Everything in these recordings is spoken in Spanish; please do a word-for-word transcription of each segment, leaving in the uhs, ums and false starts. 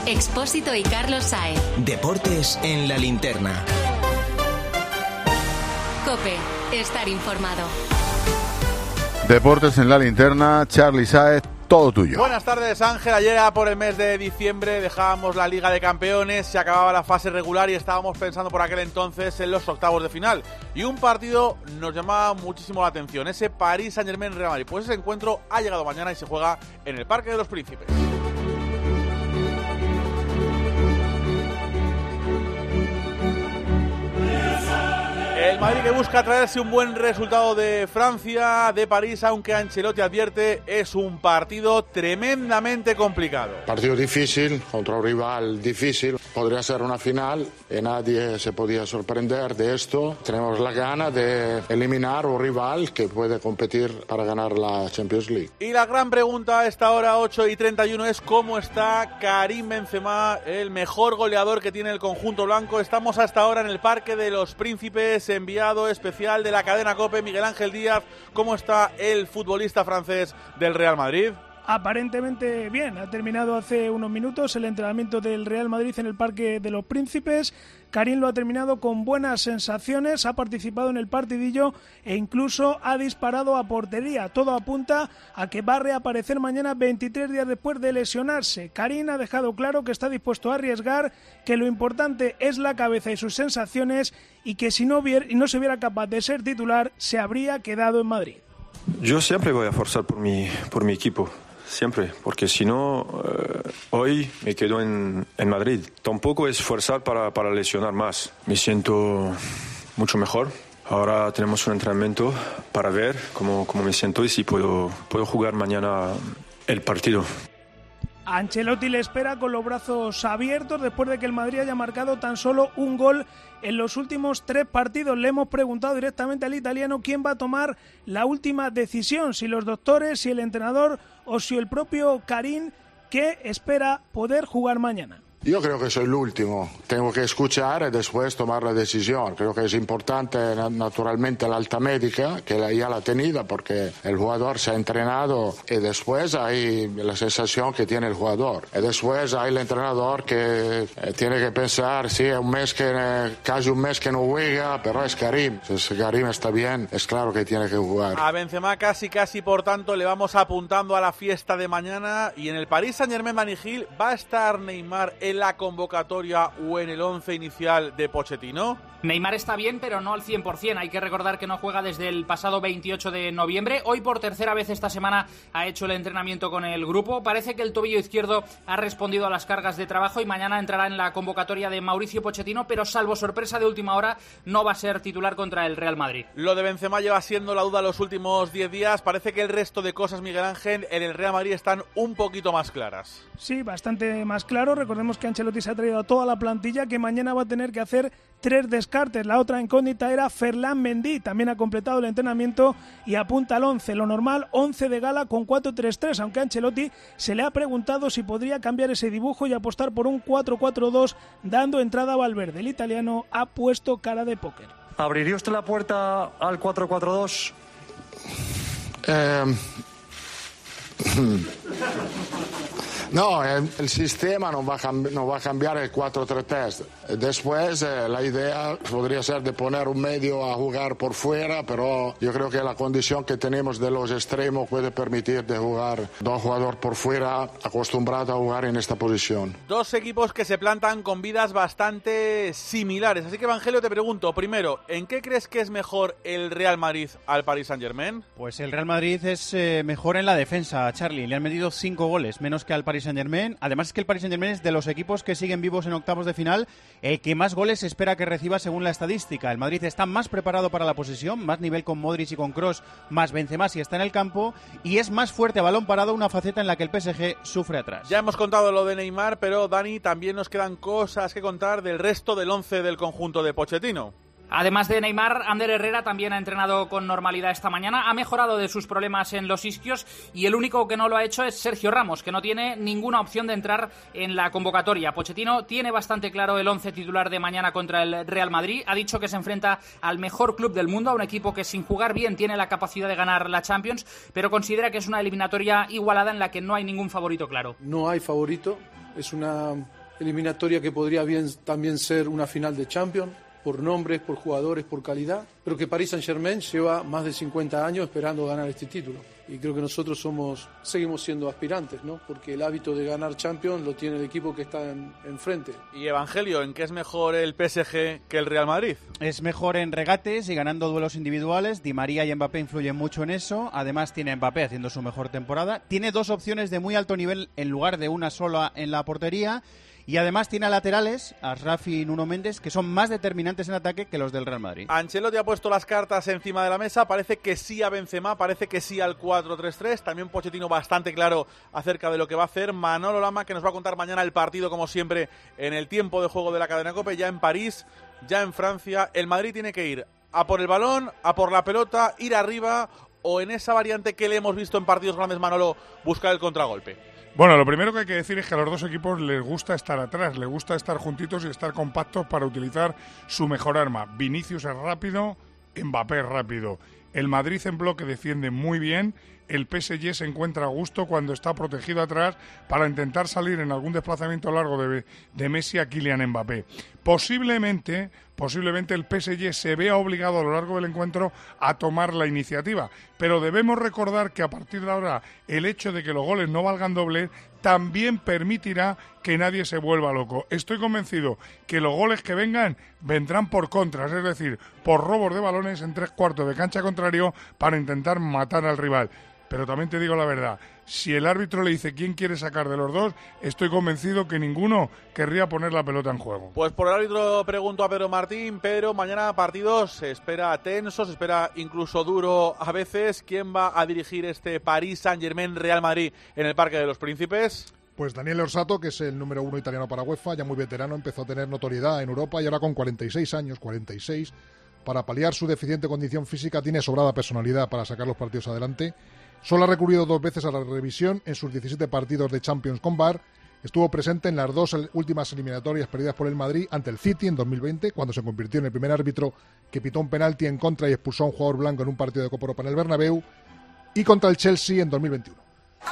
Expósito y Carlos Sáez. Deportes en la linterna. COPE, estar informado. Deportes en la linterna, Charly Sáez, todo tuyo. Buenas tardes, Ángel. Ayer por el mes de diciembre dejábamos la Liga de Campeones, se acababa la fase regular y estábamos pensando por aquel entonces en los octavos de final. Y un partido nos llamaba muchísimo la atención, ese París Saint-Germain-Real Madrid. Pues ese encuentro ha llegado mañana y se juega en el Parque de los Príncipes. El Madrid que busca traerse un buen resultado de Francia, de París, aunque Ancelotti advierte es un partido tremendamente complicado. Partido difícil, contra un rival difícil. Podría ser una final y nadie se podía sorprender de esto. Tenemos la gana de eliminar un rival que puede competir para ganar la Champions League. Y la gran pregunta a esta hora, ocho y treinta y uno, es cómo está Karim Benzema, el mejor goleador que tiene el conjunto blanco. Estamos hasta ahora en el Parque de los Príncipes, enviado especial de la cadena COPE, Miguel Ángel Díaz. ¿Cómo está el futbolista francés del Real Madrid? Aparentemente bien, ha terminado hace unos minutos el entrenamiento del Real Madrid en el Parque de los Príncipes. Karim lo ha terminado con buenas sensaciones, ha participado en el partidillo e incluso ha disparado a portería. Todo apunta a que va a reaparecer mañana veintitrés días después de lesionarse. Karim ha dejado claro que está dispuesto a arriesgar, que lo importante es la cabeza y sus sensaciones y que si no, vier- no se viera capaz de ser titular se habría quedado en Madrid. Yo siempre voy a forzar por mi, por mi equipo. Siempre, porque si no, eh, hoy me quedo en, en Madrid. Tampoco es forzar para, para lesionar más. Me siento mucho mejor. Ahora tenemos un entrenamiento para ver cómo, cómo me siento y si puedo, puedo jugar mañana el partido. Ancelotti le espera con los brazos abiertos después de que el Madrid haya marcado tan solo un gol en los últimos tres partidos. Le hemos preguntado directamente al italiano quién va a tomar la última decisión, si los doctores, si el entrenador o si el propio Karim, que espera poder jugar mañana. Yo creo que soy el último. Tengo que escuchar y después tomar la decisión. Creo que es importante, naturalmente, la alta médica, que ya la ha tenido, porque el jugador se ha entrenado y después hay la sensación que tiene el jugador. Y después hay el entrenador que eh, tiene que pensar, sí, es un mes que, eh, casi un mes que no juega, pero es Karim. Si Karim está bien, es claro que tiene que jugar. A Benzema casi, casi, por tanto, le vamos apuntando a la fiesta de mañana. Y en el París Saint-Germain-Vanigil, ¿va a estar Neymar en la convocatoria o en el once inicial de Pochettino? Neymar está bien, pero no al cien por ciento. Hay que recordar que no juega desde el pasado veintiocho de noviembre. Hoy por tercera vez esta semana ha hecho el entrenamiento con el grupo. Parece que el tobillo izquierdo ha respondido a las cargas de trabajo y mañana entrará en la convocatoria de Mauricio Pochettino, pero salvo sorpresa de última hora no va a ser titular contra el Real Madrid. Lo de Benzema lleva siendo la duda los últimos diez días. Parece que el resto de cosas, Miguel Ángel, en el Real Madrid están un poquito más claras. Sí, bastante más claro. Recordemos que Ancelotti se ha traído a toda la plantilla, que mañana va a tener que hacer tres descartes. La otra incógnita era Ferland Mendy, también ha completado el entrenamiento y apunta al once. Lo normal, once de gala con cuatro tres tres, aunque a Ancelotti se le ha preguntado si podría cambiar ese dibujo y apostar por un cuatro cuatro dos, dando entrada a Valverde. El italiano ha puesto cara de póker. ¿Abriría usted la puerta al cuatro cuatro dos? Eh... No, el, el sistema no va, a cambi- no va a cambiar el cuatro tres tres. Después eh, la idea podría ser de poner un medio a jugar por fuera, pero yo creo que la condición que tenemos de los extremos puede permitir de jugar dos jugadores por fuera acostumbrados a jugar en esta posición. Dos equipos que se plantan con vidas bastante similares. Así que, Evangelio, te pregunto, primero, ¿en qué crees que es mejor el Real Madrid al Paris Saint-Germain? Pues el Real Madrid es eh, mejor en la defensa, Charly. Le han metido cinco goles, menos que al Paris Saint-Germain. Además es que el Paris Saint-Germain es de los equipos que siguen vivos en octavos de final, el que más goles se espera que reciba según la estadística. El Madrid está más preparado para la posesión, más nivel con Modric y con Kroos, más Benzema si está en el campo, y es más fuerte a balón parado, una faceta en la que el P S G sufre atrás. Ya hemos contado lo de Neymar, pero Dani, también nos quedan cosas que contar del resto del once del conjunto de Pochettino. Además de Neymar, Ander Herrera también ha entrenado con normalidad esta mañana, ha mejorado de sus problemas en los isquios y el único que no lo ha hecho es Sergio Ramos, que no tiene ninguna opción de entrar en la convocatoria. Pochettino tiene bastante claro el once titular de mañana contra el Real Madrid, ha dicho que se enfrenta al mejor club del mundo, a un equipo que sin jugar bien tiene la capacidad de ganar la Champions, pero considera que es una eliminatoria igualada en la que no hay ningún favorito claro. No hay favorito, Es una eliminatoria que podría bien también ser una final de Champions, por nombres, por jugadores, por calidad, pero que Paris Saint-Germain lleva más de cincuenta años esperando ganar este título. Y creo que nosotros somos, seguimos siendo aspirantes, ¿no? Porque el hábito de ganar Champions lo tiene el equipo que está en, enfrente. Y Evangelio, ¿en qué es mejor el P S G que el Real Madrid? Es mejor en regates y ganando duelos individuales. Di María y Mbappé influyen mucho en eso. Además tiene Mbappé haciendo su mejor temporada. Tiene dos opciones de muy alto nivel en lugar de una sola en la portería. Y además tiene a laterales, a Rafi y Nuno Méndez, que son más determinantes en ataque que los del Real Madrid. Ancelotti ha puesto las cartas encima de la mesa, parece que sí a Benzema, parece que sí al cuatro tres tres, también Pochettino bastante claro acerca de lo que va a hacer. Manolo Lama, que nos va a contar mañana el partido, como siempre, en el tiempo de juego de la cadena COPE, ya en París, ya en Francia. El Madrid tiene que ir a por el balón, a por la pelota, ir arriba, o en esa variante que le hemos visto en partidos grandes, Manolo, buscar el contragolpe. Bueno, lo primero que hay que decir es que a los dos equipos les gusta estar atrás, les gusta estar juntitos y estar compactos para utilizar su mejor arma. Vinicius es rápido, Mbappé es rápido. El Madrid en bloque defiende muy bien, el P S G se encuentra a gusto cuando está protegido atrás para intentar salir en algún desplazamiento largo de, de Messi a Kylian Mbappé. Posiblemente, posiblemente el P S G se vea obligado a lo largo del encuentro a tomar la iniciativa, pero debemos recordar que a partir de ahora el hecho de que los goles no valgan doble también permitirá que nadie se vuelva loco. Estoy convencido que los goles que vengan vendrán por contras, es decir, por robos de balones en tres cuartos de cancha contrario para intentar matar al rival. Pero también te digo la verdad, si el árbitro le dice quién quiere sacar de los dos, estoy convencido que ninguno querría poner la pelota en juego. Pues por el árbitro pregunto a Pedro Martín. Pedro, mañana partido se espera tenso, se espera incluso duro a veces. ¿Quién va a dirigir este París Saint-Germain-Real Madrid en el Parque de los Príncipes? Pues Daniel Orsato, que es el número uno italiano para UEFA, ya muy veterano, empezó a tener notoriedad en Europa y ahora con cuarenta y seis años, cuarenta y seis, para paliar su deficiente condición física, tiene sobrada personalidad para sacar los partidos adelante. Solo ha recurrido dos veces a la revisión en sus diecisiete partidos de Champions con V A R. Estuvo presente en las dos últimas eliminatorias perdidas por el Madrid ante el City en dos mil veinte, cuando se convirtió en el primer árbitro que pitó un penalti en contra y expulsó a un jugador blanco en un partido de Copa Europa en el Bernabéu, y contra el Chelsea en dos mil veintiuno.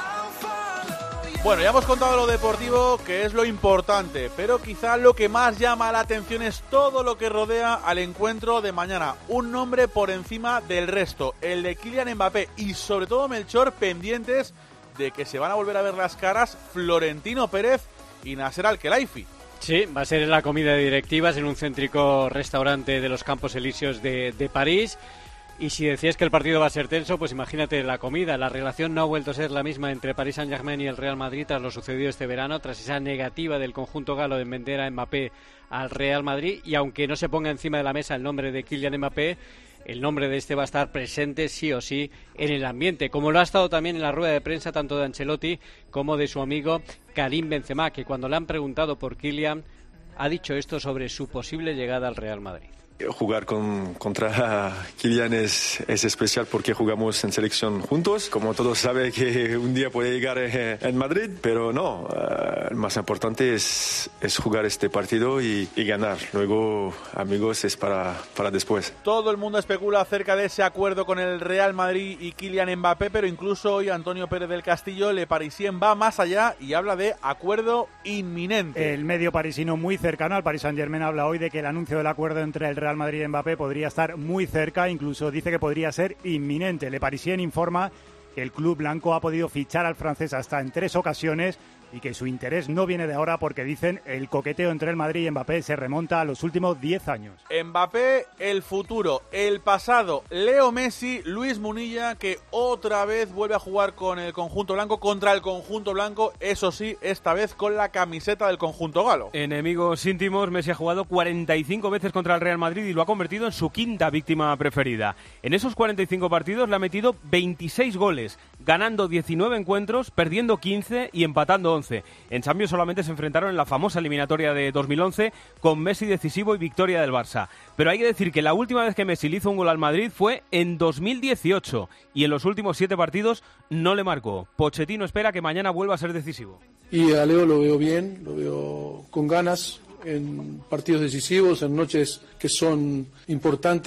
Bueno, ya hemos contado lo deportivo, que es lo importante, pero quizá lo que más llama la atención es todo lo que rodea al encuentro de mañana. Un nombre por encima del resto, el de Kylian Mbappé, y sobre todo Melchor, pendientes de que se van a volver a ver las caras Florentino Pérez y Nasser Al-Khelaifi. Sí, va a ser en la comida de directivas en un céntrico restaurante de los Campos Elíseos de, de París. Y si decías que el partido va a ser tenso, pues imagínate la comida. La relación no ha vuelto a ser la misma entre Paris Saint-Germain y el Real Madrid tras lo sucedido este verano, tras esa negativa del conjunto galo de vender a Mbappé al Real Madrid. Y aunque no se ponga encima de la mesa el nombre de Kylian Mbappé, el nombre de este va a estar presente sí o sí en el ambiente, como lo ha estado también en la rueda de prensa tanto de Ancelotti como de su amigo Karim Benzema, que cuando le han preguntado por Kylian ha dicho esto sobre su posible llegada al Real Madrid. Jugar con, contra Kylian es, es especial porque jugamos en selección juntos. Como todos saben que un día puede llegar eh, en Madrid, pero no, uh, el más importante es, es jugar este partido y, y ganar. Luego, amigos, es para, para después. Todo el mundo especula acerca de ese acuerdo con el Real Madrid y Kylian Mbappé, pero incluso hoy Antonio Pérez del Castillo, Le Parisien, va más allá y habla de acuerdo inminente. El medio parisino muy cercano al Paris Saint-Germain habla hoy de que el anuncio del acuerdo entre el Real Real Madrid y Mbappé podría estar muy cerca, incluso dice que podría ser inminente. Le Parisien informa que el club blanco ha podido fichar al francés hasta en tres ocasiones y que su interés no viene de ahora porque dicen el coqueteo entre el Madrid y Mbappé se remonta a los últimos diez años. Mbappé, el futuro, el pasado, Leo Messi, Luis Munilla, que otra vez vuelve a jugar con el conjunto blanco, contra el conjunto blanco, eso sí, esta vez con la camiseta del conjunto galo. Enemigos íntimos, Messi ha jugado cuarenta y cinco veces contra el Real Madrid y lo ha convertido en su quinta víctima preferida. En esos cuarenta y cinco partidos le ha metido veintiséis goles, ganando diecinueve encuentros, perdiendo quince y empatando once. En Champions solamente se enfrentaron en la famosa eliminatoria de dos mil once con Messi decisivo y victoria del Barça. Pero hay que decir que la última vez que Messi le hizo un gol al Madrid fue en dos mil dieciocho y en los últimos siete partidos no le marcó. Pochettino espera que mañana vuelva a ser decisivo. Y a Leo lo veo bien, lo veo con ganas en partidos decisivos, en noches que son importantes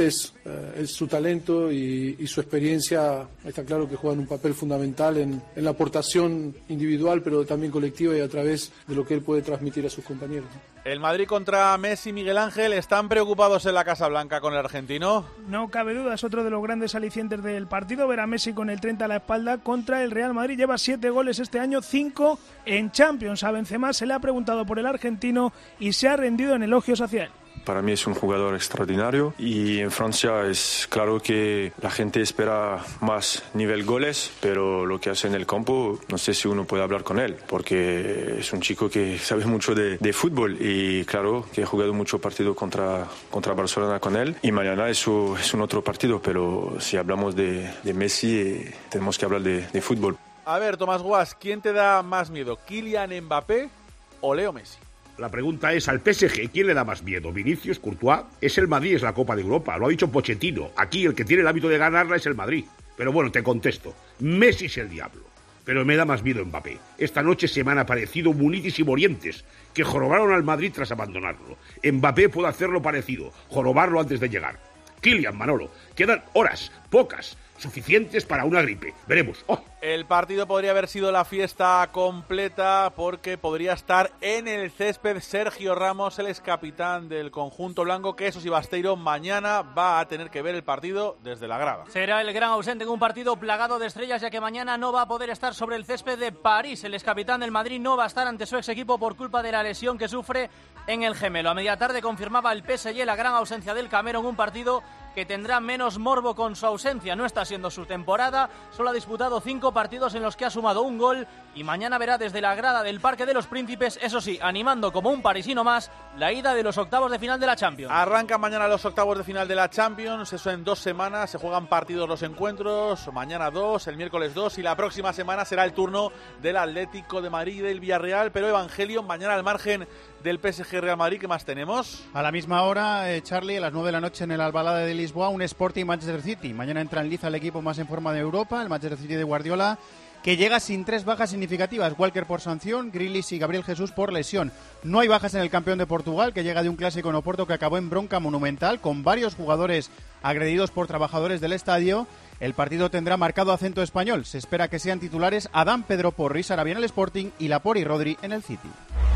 eh, es su talento y, y su experiencia. Está claro que juegan un papel fundamental en, en la aportación individual, pero también colectiva y a través de lo que él puede transmitir a sus compañeros. El Madrid contra Messi, Miguel Ángel, ¿están preocupados en la Casa Blanca con el argentino? No cabe duda, es otro de los grandes alicientes del partido, ver a Messi con el treinta a la espalda contra el Real Madrid. Lleva siete goles este año, cinco en Champions. A Benzema se le ha preguntado por el argentino y se ha rendido en elogios hacia él. Para mí es un jugador extraordinario y en Francia es claro que la gente espera más nivel goles, pero lo que hace en el campo no sé si uno puede hablar con él, porque es un chico que sabe mucho de, de fútbol y claro que he jugado mucho partido contra, contra Barcelona con él y mañana eso es un otro partido, pero si hablamos de, de Messi eh, tenemos que hablar de, de fútbol. A ver, Tomás Guas, ¿quién te da más miedo, Kylian Mbappé o Leo Messi? La pregunta es, al P S G, ¿quién le da más miedo? ¿Vinicius, Courtois? Es el Madrid, es la Copa de Europa, lo ha dicho Pochettino. Aquí el que tiene el hábito de ganarla es el Madrid. Pero bueno, te contesto, Messi es el diablo. Pero me da más miedo Mbappé. Esta noche se me han aparecido Munitis y Morientes, que jorobaron al Madrid tras abandonarlo. Mbappé puede hacerlo parecido, jorobarlo antes de llegar. Kylian, Manolo, quedan horas, pocas, suficientes para una gripe. Veremos. ¡Oh! El partido podría haber sido la fiesta completa porque podría estar en el césped Sergio Ramos, el excapitán del conjunto blanco, que eso sí, Basteiro mañana va a tener que ver el partido desde la grada. Será el gran ausente en un partido plagado de estrellas, ya que mañana no va a poder estar sobre el césped de París. El excapitán del Madrid no va a estar ante su ex equipo por culpa de la lesión que sufre en el gemelo. A media tarde confirmaba el P S G la gran ausencia del Camero en un partido que tendrá menos morbo con su ausencia. No está siendo su temporada, solo ha disputado cinco partidos en los que ha sumado un gol y mañana verá desde la grada del Parque de los Príncipes, eso sí, animando como un parisino más, la ida de los octavos de final de la Champions. Arrancan mañana los octavos de final de la Champions, eso en dos semanas, se juegan partidos los encuentros, mañana dos, el miércoles dos y la próxima semana será el turno del Atlético de Madrid y del Villarreal, pero Evangelio, mañana al margen del P S G Real Madrid, ¿qué más tenemos? A la misma hora, eh, Charlie, a las nueve de la noche en el Albalade de Lisboa, un Sporting Manchester City. Mañana entra en liza el equipo más en forma de Europa, el Manchester City de Guardiola, que llega sin tres bajas significativas. Walker por sanción, Grealish y Gabriel Jesús por lesión. No hay bajas en el campeón de Portugal, que llega de un clásico en Oporto que acabó en bronca monumental, con varios jugadores agredidos por trabajadores del estadio. El partido tendrá marcado acento español. Se espera que sean titulares Adán, Pedro Porri, Sarabia en el Sporting y Laporte y Rodri en el City.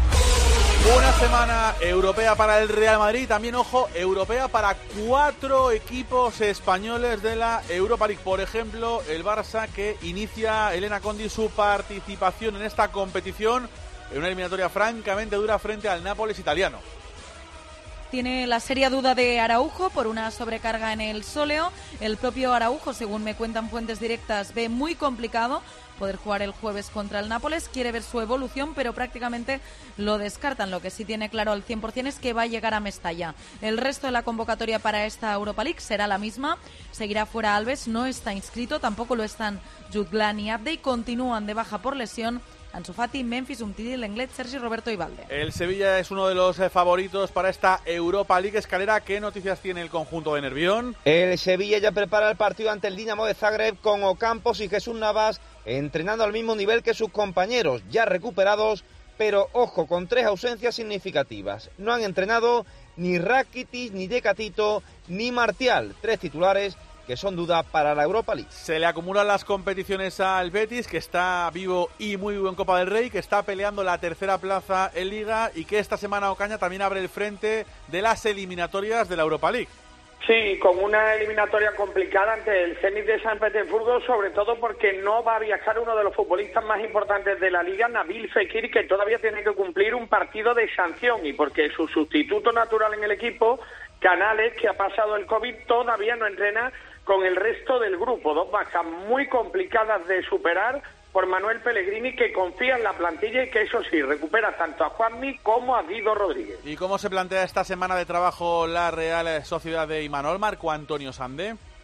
Una semana europea para el Real Madrid, también, ojo, europea para cuatro equipos españoles de la Europa League. Por ejemplo, el Barça, que inicia, Elena Condi, su participación en esta competición en una eliminatoria francamente dura frente al Nápoles italiano. Tiene la seria duda de Araujo por una sobrecarga en el sóleo. El propio Araujo, según me cuentan fuentes directas, ve muy complicado poder jugar el jueves contra el Nápoles. Quiere ver su evolución, pero prácticamente lo descartan. Lo que sí tiene claro al cien por ciento es que va a llegar a Mestalla. El resto de la convocatoria para esta Europa League será la misma. Seguirá fuera Alves, no está inscrito, tampoco lo están Jutglan y Abde, y continúan de baja por lesión Ansu Fati, Memphis, Umtiti, Lenglet, Sergi Roberto y Valde. El Sevilla es uno de los favoritos para esta Europa League. Escalera, ¿qué noticias tiene el conjunto de Nervión? El Sevilla ya prepara el partido ante el Dinamo de Zagreb con Ocampos y Jesús Navas entrenando al mismo nivel que sus compañeros, ya recuperados, pero ojo, con tres ausencias significativas. No han entrenado ni Rakitic, ni Decatito, ni Martial, tres titulares que son duda para la Europa League. Se le acumulan las competiciones al Betis, que está vivo y muy vivo en Copa del Rey, que está peleando la tercera plaza en Liga y que esta semana Ocaña también abre el frente de las eliminatorias de la Europa League. Sí, con una eliminatoria complicada ante el Zenit de San Petersburgo, sobre todo porque no va a viajar uno de los futbolistas más importantes de la Liga, Nabil Fekir, que todavía tiene que cumplir un partido de sanción, y porque su sustituto natural en el equipo, Canales, que ha pasado el COVID, todavía no entrena con el resto del grupo. Dos bajas muy complicadas de superar por Manuel Pellegrini, que confía en la plantilla y que, eso sí, recupera tanto a Juanmi como a Guido Rodríguez. ¿Y cómo se plantea esta semana de trabajo la Real Sociedad de Imanol, Marco Antonio Sande?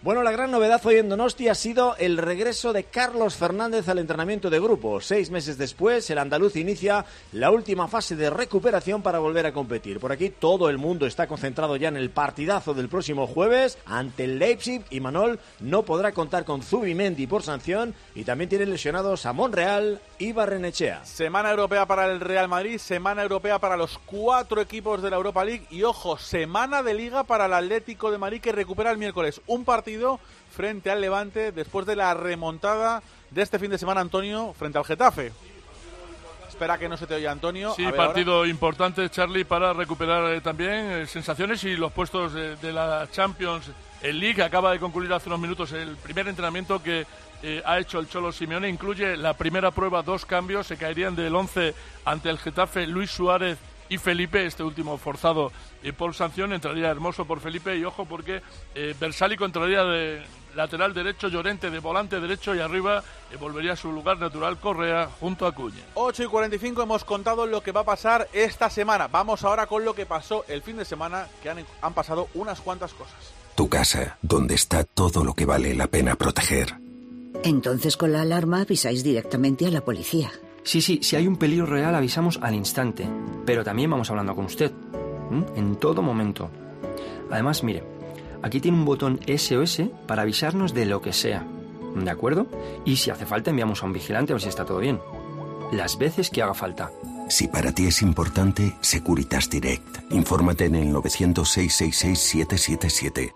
Bueno, la gran novedad hoy en Donosti ha sido el regreso de Carlos Fernández al entrenamiento de grupo. Seis meses después, el andaluz inicia la última fase de recuperación para volver a competir. Por aquí todo el mundo está concentrado ya en el partidazo del próximo jueves ante el Leipzig, y Manol no podrá contar con Zubimendi por sanción, y también tiene lesionados a Monreal y Barrenechea. Semana europea para el Real Madrid, semana europea para los cuatro equipos de la Europa League y, ojo, semana de Liga para el Atlético de Madrid, que recupera el miércoles un partido frente al Levante después de la remontada de este fin de semana, Antonio, frente al Getafe. Espera que no se te oiga, Antonio. Sí, partido ahora. Importante, Charlie, para recuperar eh, también eh, sensaciones y los puestos de, de la Champions League. Acaba de concluir hace unos minutos el primer entrenamiento que eh, ha hecho el Cholo Simeone. Incluye la primera prueba, dos cambios. Se caerían del once ante el Getafe Luis Suárez y Felipe, este último forzado eh, por sanción. Entraría Hermoso por Felipe, y ojo porque eh, Bersálico entraría de lateral derecho, Llorente de volante derecho, y arriba eh, volvería a su lugar natural Correa junto a Acuña. ocho y cuarenta y cinco, hemos contado lo que va a pasar esta semana. Vamos ahora con lo que pasó el fin de semana, que han, han pasado unas cuantas cosas. Tu casa, donde está todo lo que vale la pena proteger. Entonces con la alarma avisáis directamente a la policía. Sí, sí, si hay un peligro real avisamos al instante, pero también vamos hablando con usted, ¿m? En todo momento. Además, mire, aquí tiene un botón S O S para avisarnos de lo que sea, ¿de acuerdo? Y si hace falta enviamos a un vigilante a ver si está todo bien. Las veces que haga falta. Si para ti es importante, Securitas Direct. Infórmate en el novecientos, seiscientos sesenta y seis, siete siete siete.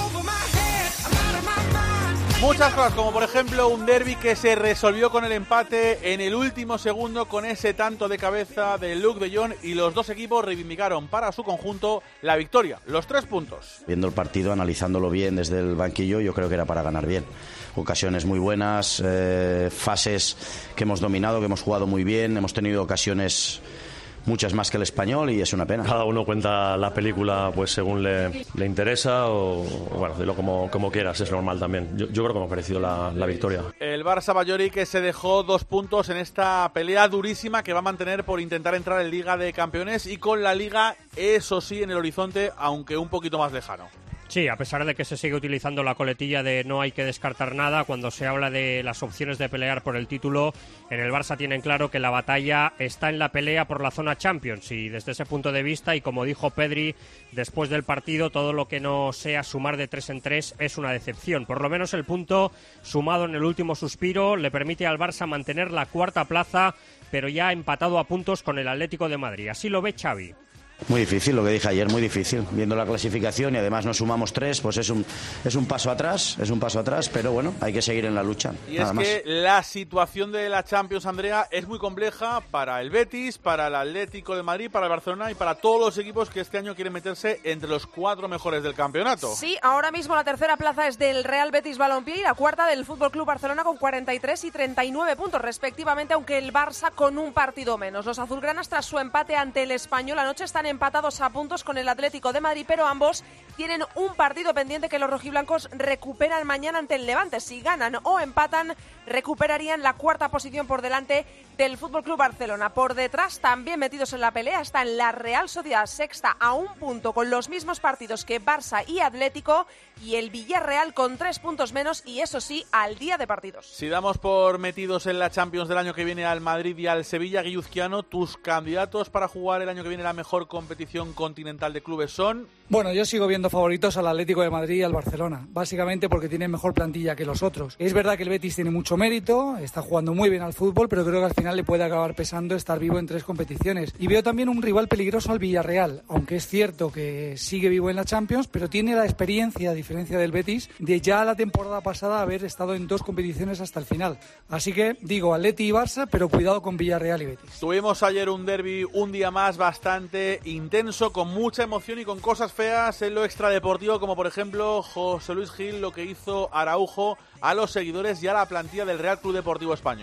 Muchas cosas, como por ejemplo un derbi que se resolvió con el empate en el último segundo con ese tanto de cabeza de Luuk de Jong, y los dos equipos reivindicaron para su conjunto la victoria, los tres puntos. Viendo el partido, analizándolo bien desde el banquillo, yo creo que era para ganar bien. Ocasiones muy buenas, eh, fases que hemos dominado, que hemos jugado muy bien, hemos tenido ocasiones muchas más que el Español, y es una pena. Cada uno cuenta la película pues según le, le interesa, o bueno, dilo como, como quieras, es normal también. Yo, yo creo que me ha parecido la, la victoria. El Barça Ballori, que se dejó dos puntos en esta pelea durísima que va a mantener por intentar entrar en Liga de Campeones, y con la Liga, eso sí, en el horizonte, aunque un poquito más lejano. Sí, a pesar de que se sigue utilizando la coletilla de no hay que descartar nada, cuando se habla de las opciones de pelear por el título, en el Barça tienen claro que la batalla está en la pelea por la zona Champions, y desde ese punto de vista, y como dijo Pedri después del partido, todo lo que no sea sumar de tres en tres es una decepción. Por lo menos el punto sumado en el último suspiro le permite al Barça mantener la cuarta plaza, pero ya empatado a puntos con el Atlético de Madrid. Así lo ve Xavi. Muy difícil, lo que dije ayer, muy difícil. Viendo la clasificación y además nos sumamos tres, pues es un, es un paso atrás, es un paso atrás, pero bueno, hay que seguir en la lucha. Y nada es más. que la situación de la Champions, Andrea, es muy compleja para el Betis, para el Atlético de Madrid, para el Barcelona y para todos los equipos que este año quieren meterse entre los cuatro mejores del campeonato. Sí, ahora mismo la tercera plaza es del Real Betis Balompié y la cuarta del Fútbol Club Barcelona con cuarenta y tres y treinta y nueve puntos respectivamente, aunque el Barça con un partido menos. Los azulgranas, tras su empate ante el Español anoche, están empatados a puntos con el Atlético de Madrid, pero ambos tienen un partido pendiente que los rojiblancos recuperan mañana ante el Levante. Si ganan o empatan, recuperarían la cuarta posición por delante del Fútbol Club Barcelona. Por detrás, también metidos en la pelea, están la Real Sociedad, sexta, a un punto, con los mismos partidos que Barça y Atlético, y el Villarreal con tres puntos menos, y eso sí, al día de partidos. Si damos por metidos en la Champions del año que viene al Madrid y al Sevilla, Guilluzquiano, tus candidatos para jugar el año que viene la mejor competición continental de clubes son... Bueno, yo sigo viendo favoritos al Atlético de Madrid y al Barcelona, básicamente porque tienen mejor plantilla que los otros. Es verdad que el Betis tiene mucho mérito, está jugando muy bien al fútbol, pero creo que al final le puede acabar pesando estar vivo en tres competiciones. Y veo también un rival peligroso al Villarreal, aunque es cierto que sigue vivo en la Champions, pero tiene la experiencia, a diferencia del Betis, de ya la temporada pasada haber estado en dos competiciones hasta el final. Así que digo Atleti y Barça, pero cuidado con Villarreal y Betis. Tuvimos ayer un derbi un día más bastante intenso, con mucha emoción y con cosas feas en lo extradeportivo, como por ejemplo José Luis Gil, lo que hizo Araujo a los seguidores y a la plantilla del Real Club Deportivo Español.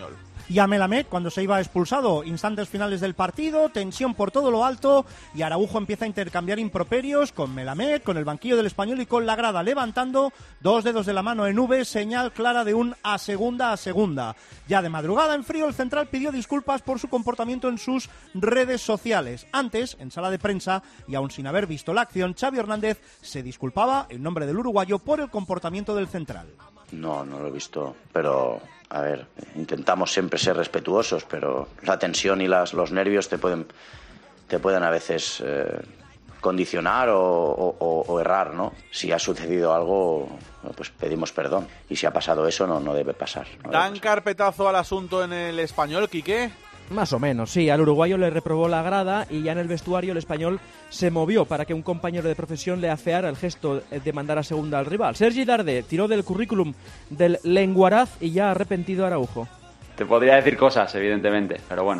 y a Melamed cuando se iba expulsado. Instantes finales del partido, tensión por todo lo alto y Araujo empieza a intercambiar improperios con Melamed, con el banquillo del Español y con la grada, levantando dos dedos de la mano en V, señal clara de un a segunda a segunda. Ya de madrugada en frío, el central pidió disculpas por su comportamiento en sus redes sociales. Antes, en sala de prensa, y aún sin haber visto la acción, Xavi Hernández se disculpaba en nombre del uruguayo por el comportamiento del central. No, no lo he visto, pero a ver, intentamos siempre ser respetuosos, pero la tensión y las, los nervios te pueden, te pueden a veces eh, condicionar o, o, o errar, ¿no? Si ha sucedido algo, pues pedimos perdón, y si ha pasado eso no, no debe pasar. No ¿Dan debe pasar. carpetazo al asunto en el Español, Quique? Más o menos, sí. Al uruguayo le reprobó la grada y ya en el vestuario el Español se movió para que un compañero de profesión le afeara el gesto de mandar a segunda al rival. Sergi Darder tiró del currículum del lenguaraz y ya ha arrepentido a Araujo. Te podría decir cosas, evidentemente, pero bueno,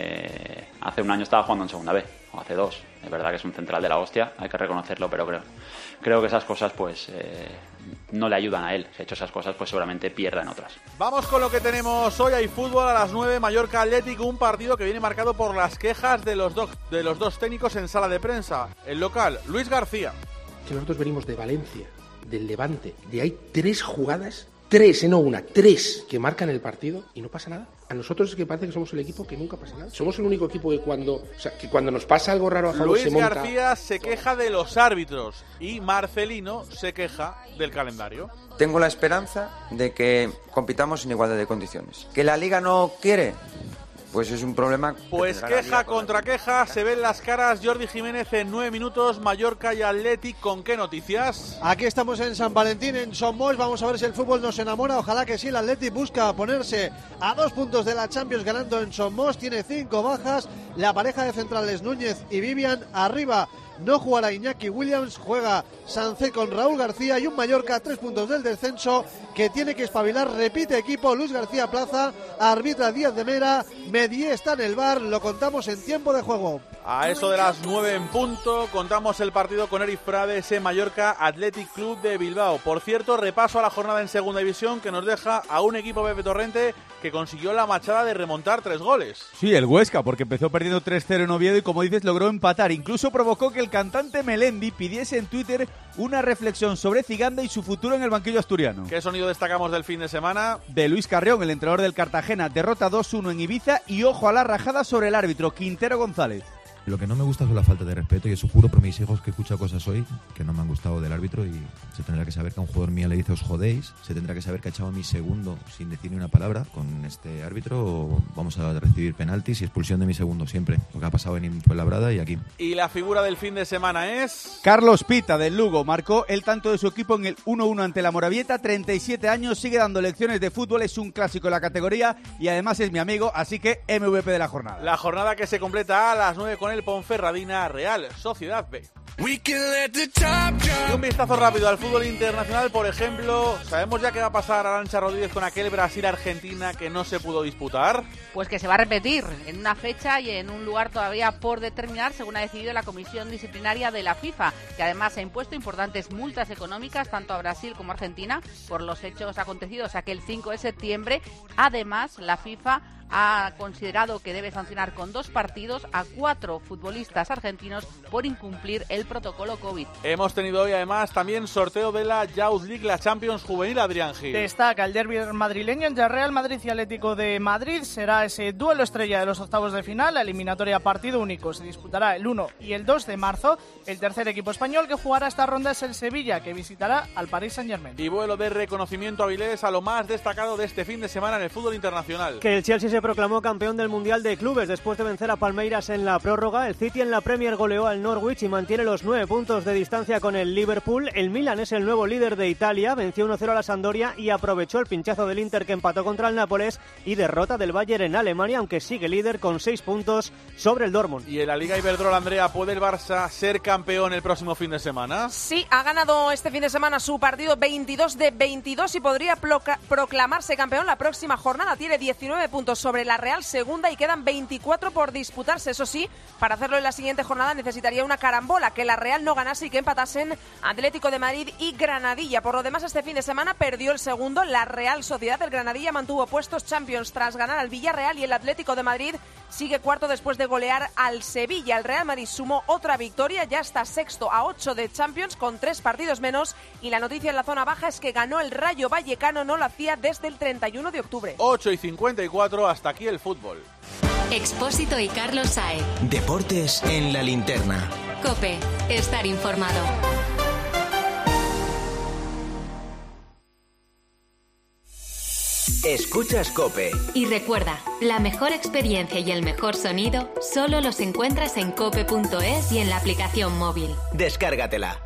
eh, hace un año estaba jugando en segunda B, o hace dos. Es verdad que es un central de la hostia, hay que reconocerlo, pero creo, creo que esas cosas pues eh, no le ayudan a él. Si ha hecho esas cosas, pues seguramente pierda en otras. Vamos con lo que tenemos hoy. Hay fútbol a las nueve, Mallorca Atlético, un partido que viene marcado por las quejas de los, do- de los dos técnicos en sala de prensa. El local, Luis García. Si nosotros venimos de Valencia, del Levante, de ahí tres jugadas, tres, no una, tres que marcan el partido y no pasa nada. A nosotros es que parece que somos el equipo que nunca pasa nada. Somos el único equipo que cuando, o sea, que cuando nos pasa algo raro a favor Luis se monta... García se queja de los árbitros y Marcelino se queja del calendario. Tengo la esperanza de que compitamos en igualdad de condiciones. ¿Que la Liga no quiere? Pues es un problema. Pues queja contra queja, se ven las caras. Jordi Jiménez en nueve minutos, Mallorca y Athletic. ¿Con qué noticias? Aquí estamos en San Valentín, en Somos. Vamos a ver si el fútbol nos enamora. Ojalá que sí. El Athletic busca ponerse a dos puntos de la Champions ganando en Somos. Tiene cinco bajas. La pareja de centrales Núñez y Vivian arriba. No jugará Iñaki Williams, juega Sancé con Raúl García y un Mallorca a tres puntos del descenso que tiene que espabilar. Repite equipo, Luis García Plaza, arbitra Díaz de Mera, Medié está en el bar, lo contamos en tiempo de juego. A eso de las nueve en punto, contamos el partido con Eric Frades en Mallorca Athletic Club de Bilbao. Por cierto, repaso a la jornada en segunda división que nos deja a un equipo Pepe Torrente que consiguió la machada de remontar tres goles. Sí, el Huesca, porque empezó perdiendo tres cero en Oviedo y, como dices, logró empatar. Incluso provocó que el cantante Melendi pidiese en Twitter una reflexión sobre Ziganda y su futuro en el banquillo asturiano. ¿Qué sonido destacamos del fin de semana? De Luis Carrión, el entrenador del Cartagena, derrota dos uno en Ibiza y ojo a la rajada sobre el árbitro, Quintero González. Lo que no me gusta es la falta de respeto y eso juro por mis hijos que he escuchado cosas hoy que no me han gustado del árbitro y se tendrá que saber que a un jugador mío le dice os jodéis, se tendrá que saber que ha echado a mi segundo sin decir ni una palabra con este árbitro o vamos a recibir penaltis y expulsión de mi segundo siempre, lo que ha pasado en Fuenlabrada y aquí. Y la figura del fin de semana es... Carlos Pita del Lugo, marcó el tanto de su equipo en el uno uno ante la Moravieta, treinta y siete años, sigue dando lecciones de fútbol, es un clásico de la categoría y además es mi amigo, así que M V P de la jornada. La jornada que se completa a las nueve con el Ponferradina Real Sociedad B. Y un vistazo rápido al fútbol internacional, por ejemplo, ¿sabemos ya qué va a pasar Arantxa Rodríguez con aquel Brasil-Argentina que no se pudo disputar? Pues que se va a repetir en una fecha y en un lugar todavía por determinar, según ha decidido la Comisión Disciplinaria de la FIFA, que además ha impuesto importantes multas económicas tanto a Brasil como a Argentina por los hechos acontecidos aquel cinco de septiembre. Además, la FIFA ha considerado que debe sancionar con dos partidos a cuatro futbolistas argentinos por incumplir el protocolo COVID. Hemos tenido hoy además también sorteo de la Youth League, la Champions Juvenil, Adrián Gil. Destaca el derbi madrileño entre Real Madrid y Atlético de Madrid. Será ese duelo estrella de los octavos de final, la eliminatoria partido único. Se disputará el uno y el dos de marzo. El tercer equipo español que jugará esta ronda es el Sevilla, que visitará al Paris Saint-Germain. Y vuelo de reconocimiento a Avilés a lo más destacado de este fin de semana en el fútbol internacional. Que el Chelsea se proclamó campeón del Mundial de Clubes después de vencer a Palmeiras en la prórroga. El City en la Premier goleó al Norwich y mantiene los nueve puntos de distancia con el Liverpool. El Milan es el nuevo líder de Italia, venció uno cero a la Sampdoria y aprovechó el pinchazo del Inter que empató contra el Nápoles y derrota del Bayern en Alemania, aunque sigue líder con seis puntos sobre el Dortmund. Y en la Liga Iberdrola, Andrea, ¿puede el Barça ser campeón el próximo fin de semana? Sí, ha ganado este fin de semana su partido veintidós de veintidós y podría proclamarse campeón la próxima jornada. Tiene diecinueve puntos sobre sobre la Real Segunda y quedan veinticuatro por disputarse. Eso sí, para hacerlo en la siguiente jornada necesitaría una carambola, que la Real no ganase y que empatasen Atlético de Madrid y Granadilla. Por lo demás, este fin de semana perdió el segundo, la Real Sociedad. El Granadilla mantuvo puestos Champions tras ganar al Villarreal y el Atlético de Madrid sigue cuarto después de golear al Sevilla. El Real Madrid sumó otra victoria, ya está sexto a ocho de Champions con tres partidos menos, y la noticia en la zona baja es que ganó el Rayo Vallecano, no lo hacía desde el treinta y uno de octubre. ocho y cincuenta y cuatro, hasta aquí el fútbol. Expósito y Carlos Saez. Deportes en la linterna. COPE, estar informado. Escuchas COPE. Y recuerda, la mejor experiencia y el mejor sonido solo los encuentras en cope punto es y en la aplicación móvil. Descárgatela.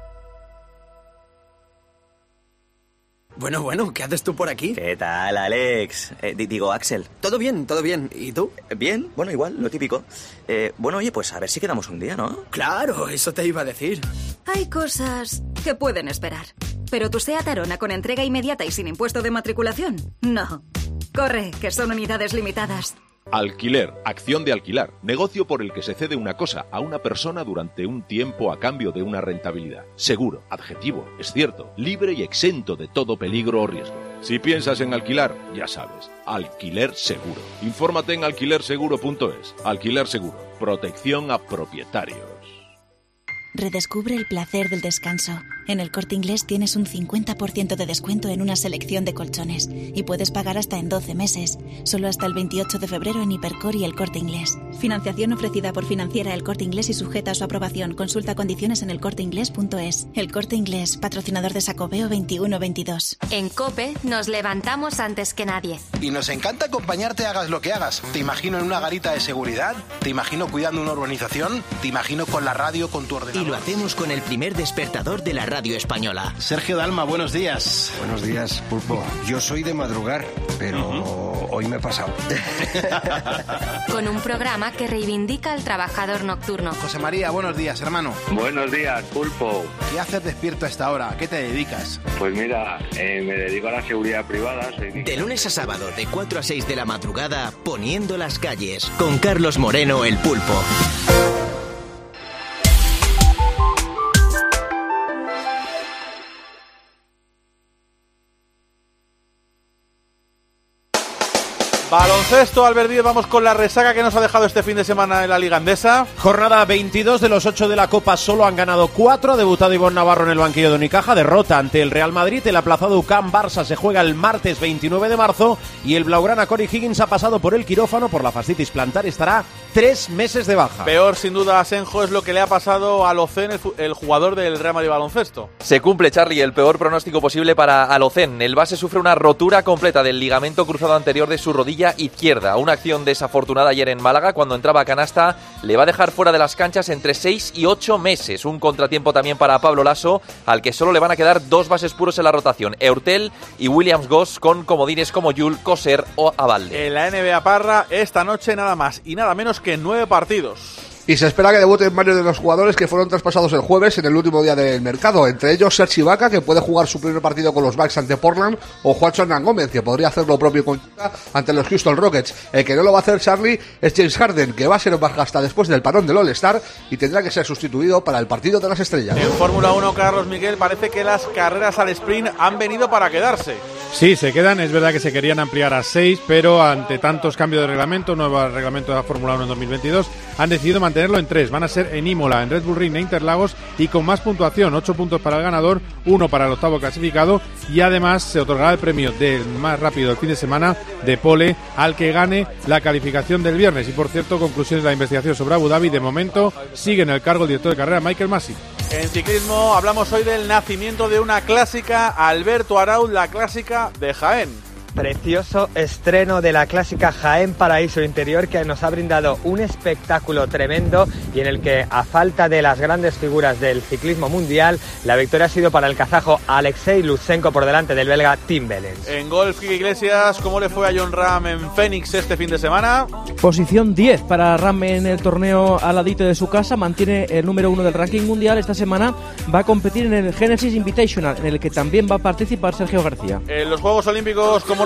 Bueno, bueno, ¿qué haces tú por aquí? ¿Qué tal, Alex? Eh, digo, Axel. Todo bien, todo bien. ¿Y tú? Bien, bueno, igual, lo típico. Eh, bueno, oye, pues a ver si quedamos un día, ¿no? Claro, eso te iba a decir. Hay cosas que pueden esperar. ¿Pero tu SEAT Arona con entrega inmediata y sin impuesto de matriculación? No. Corre, que son unidades limitadas. Alquiler, acción de alquilar, negocio por el que se cede una cosa a una persona durante un tiempo a cambio de una rentabilidad. Seguro, adjetivo, es cierto, libre y exento de todo peligro o riesgo. Si piensas en alquilar, ya sabes, Alquiler Seguro. Infórmate en alquiler seguro punto es. Alquiler Seguro, protección a propietarios. Redescubre el placer del descanso. En El Corte Inglés tienes un cincuenta por ciento de descuento en una selección de colchones y puedes pagar hasta en doce meses, solo hasta el veintiocho de febrero en Hipercor y El Corte Inglés. Financiación ofrecida por Financiera El Corte Inglés y sujeta a su aprobación. Consulta condiciones en el corte inglés punto es. El Corte Inglés, patrocinador de Sacobeo veintiuno veintidós. En COPE nos levantamos antes que nadie. Y nos encanta acompañarte hagas lo que hagas. Te imagino en una garita de seguridad, te imagino cuidando una urbanización, te imagino con la radio, con tu ordenador. Y lo hacemos con el primer despertador de la radio española. Sergio Dalma, buenos días. Buenos días, Pulpo. Yo soy de madrugar, pero uh-huh. hoy me he pasado. Con un programa que reivindica al trabajador nocturno. José María, buenos días, hermano. Buenos días, Pulpo. ¿Qué haces despierto a esta hora? ¿A qué te dedicas? Pues mira, eh, me dedico a la seguridad privada. Soy... De lunes a sábado, de cuatro a seis de la madrugada, poniendo las calles, con Carlos Moreno, el Pulpo. Baloncesto, Albert Díez, vamos con la resaca que nos ha dejado este fin de semana en la Liga Endesa. Jornada veintidós de los ocho de la Copa, solo han ganado cuatro. Ha debutado Ivonne Navarro en el banquillo de Unicaja, derrota ante el Real Madrid. El aplazado U C A M Barça se juega el martes veintinueve de marzo y el blaugrana Corey Higgins ha pasado por el quirófano por la fascitis plantar y estará tres meses de baja. Peor, sin duda, Asenjo, es lo que le ha pasado a Locen, el, el jugador del Real Madrid Baloncesto. Se cumple, Charlie, el peor pronóstico posible para Alocen. El base sufre una rotura completa del ligamento cruzado anterior de su rodilla izquierda. Una acción desafortunada ayer en Málaga cuando entraba a canasta le va a dejar fuera de las canchas entre seis y ocho meses. Un contratiempo también para Pablo Lasso, al que solo le van a quedar dos bases puros en la rotación, Eurtel y Williams Goss, con comodines como Yul, Coser o Abalde. En la N B A Parra, esta noche nada más y nada menos que nueve partidos. Y se espera que debuten varios de los jugadores que fueron traspasados el jueves en el último día del mercado. Entre ellos Serge Ibaka, que puede jugar su primer partido con los Bucks ante Portland, o Juancho Hernán Gómez, que podría hacer lo propio con Utah ante los Houston Rockets. El que no lo va a hacer, Charlie, es James Harden, que va a ser baja hasta después del parón del All-Star y tendrá que ser sustituido para el partido de las estrellas. En Fórmula uno, Carlos Miguel, parece que las carreras al sprint han venido para quedarse. Sí, se quedan. Es verdad que se querían ampliar a seis, pero ante tantos cambios de reglamento, nuevo reglamento de la Fórmula uno en dos mil veintidós, han decidido mantenerlo en tres. Van a ser en Imola, en Red Bull Ring e Interlagos y con más puntuación, ocho puntos para el ganador, uno para el octavo clasificado, y además se otorgará el premio del más rápido del fin de semana de pole al que gane la calificación del viernes. Y por cierto, conclusiones de la investigación sobre Abu Dhabi, de momento sigue en el cargo el director de carrera Michael Masi. En ciclismo hablamos hoy del nacimiento de una clásica, Alberto Arauz, la clásica de Jaén. Precioso estreno de la clásica Jaén Paraíso Interior, que nos ha brindado un espectáculo tremendo y en el que, a falta de las grandes figuras del ciclismo mundial, la victoria ha sido para el kazajo Alexei Lutsenko por delante del belga Tim Wellens. En golf, Quique Iglesias, ¿cómo le fue a Jon Rahm en Phoenix este fin de semana? Posición diez para Rahm en el torneo al ladito de su casa, mantiene el número uno del ranking mundial. Esta semana va a competir en el Genesis Invitational, en el que también va a participar Sergio García. En los Juegos Olímpicos, ¿cómo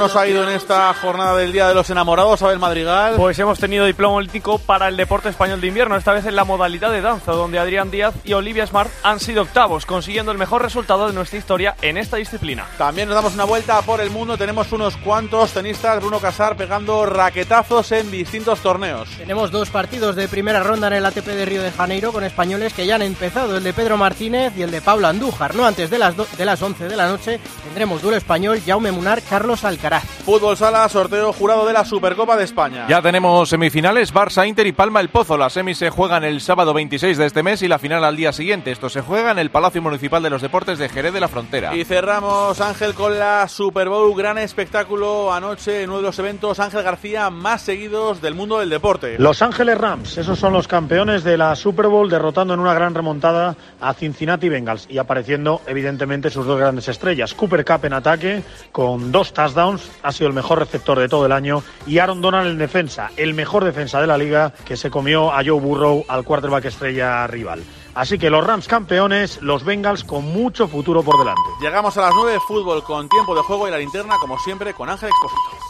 nos ha ido en esta jornada del Día de los Enamorados, Abel Madrigal? Pues hemos tenido diploma olímpico para el deporte español de invierno, esta vez en la modalidad de danza, donde Adrián Díaz y Olivia Smart han sido octavos, consiguiendo el mejor resultado de nuestra historia en esta disciplina. También nos damos una vuelta por el mundo, tenemos unos cuantos tenistas, Bruno Casar pegando raquetazos en distintos torneos. Tenemos dos partidos de primera ronda en el A T P de Río de Janeiro con españoles que ya han empezado, el de Pedro Martínez y el de Pablo Andújar. No antes de las, do- de las once de la noche tendremos duelo español, Jaume Munar, Carlos Alcaraz. Fútbol Sala, sorteo jurado de la Supercopa de España. Ya tenemos semifinales, Barça, Inter y Palma el Pozo. Las semis se juegan el sábado veintiséis de este mes y la final al día siguiente. Esto se juega en el Palacio Municipal de los Deportes de Jerez de la Frontera. Y cerramos, Ángel, con la Super Bowl. Gran espectáculo anoche en uno de los eventos, Ángel García, más seguidos del mundo del deporte. Los Ángeles Rams, esos son los campeones de la Super Bowl, derrotando en una gran remontada a Cincinnati Bengals y apareciendo evidentemente sus dos grandes estrellas. Cooper Kupp en ataque con dos touchdowns, ha sido el mejor receptor de todo el año, y Aaron Donald en defensa, el mejor defensa de la liga, que se comió a Joe Burrow, al quarterback estrella rival. Así que los Rams campeones, los Bengals con mucho futuro por delante. Llegamos a las nueve, fútbol con tiempo de juego y la linterna, como siempre, con Ángel Expósito.